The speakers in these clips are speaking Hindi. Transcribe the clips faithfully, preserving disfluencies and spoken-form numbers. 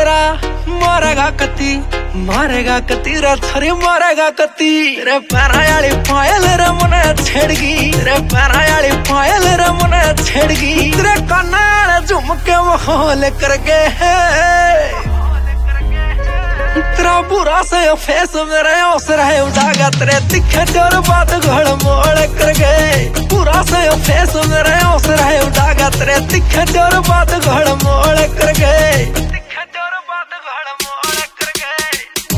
तेरा मारेगा कती मारेगा कती रे थरी मारेगा कती रे पैरा वाली पायल रे मने छेड़गी रे पैरा वाली पायल रे मने छेड़गी तेरे काना झुमके माहौल कर गए तेरा बुरा से फेस मेरे औसर है उड़ागा तेरे तिखे डर बात घड़ मोड़ कर गए बुरा से फेस मेरे औसर है उड़ागा तेरे तिखे डर बात घड़ मोड़ कर गए तिखे डर बात घड़ मोड़ कर गए।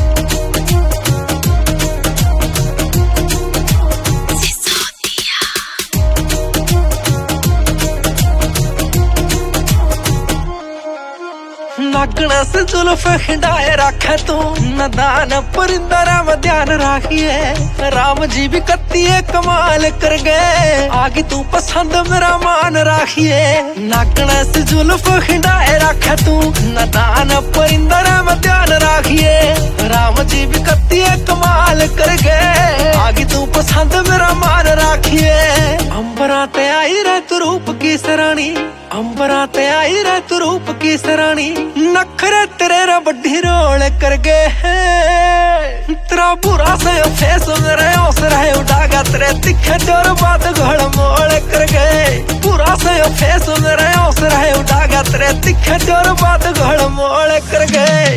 नागना से जुल्फ खिंडाए रखे तू नदान परिंदरा में ध्यान राखिए राम जी भी कत्तिए कमाल कर गए आगे तू पसंद मेरा मान राखिए नागना से जुल्फ खिंडाए रखे तू नदान परिंदरा में ध्यान राखिए राम जी भी कत्तिए कमाल कर गए आगे तू पसंद मेरा मान राखिए अंबरा ते आई रे तू रूप की सरानी अंबरा ते आई रे तू रूप की सरानी नखरे तेरे रा बड्ढी रोल कर गए तेरा बुरा से फेस मेरे औसर है उड़ागा तेरे तिखे डर बात घड़ मोड़ कर गए बुरा से फेस मेरे औसर है उड़ागा तेरे तिखे डर बात घड़ मोड़ कर गए।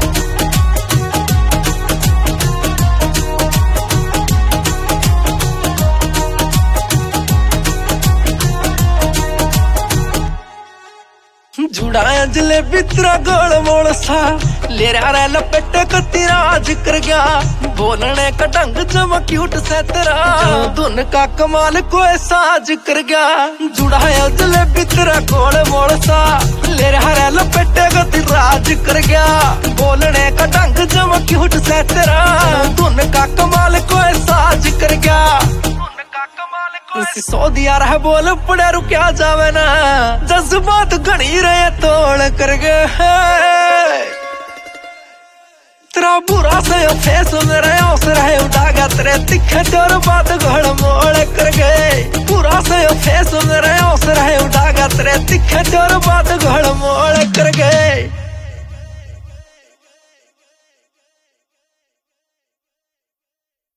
जुड़ाया जलेबी तेरा गोल मोड़ सा ले रहा लपेट का तेरा जिक्र गया बोलने का ढंग जमा क्यूट से तेरा धुन का कमाल कोई सा जिक्र गया जुड़ाया जलेबी तेरा गोल मोड़ सा ले रहा लपेट का तेरा जिक्र गया बोलने का ढंग जमा क्यूट से तेरा धुन का कमाल कोई सा जिक्र गया सौ दिया रहा बोल पड़े रुकिया जावे ना जज्बात घनी रहे तोड़ कर गए तेरा बुरा से फेस मेरे औसर है उड़ागा तेरे तिखे डर बात घड़ मोड़ कर गए बुरा से फेस मेरे औसर है उड़ागा तेरे तिखे डर बात घड़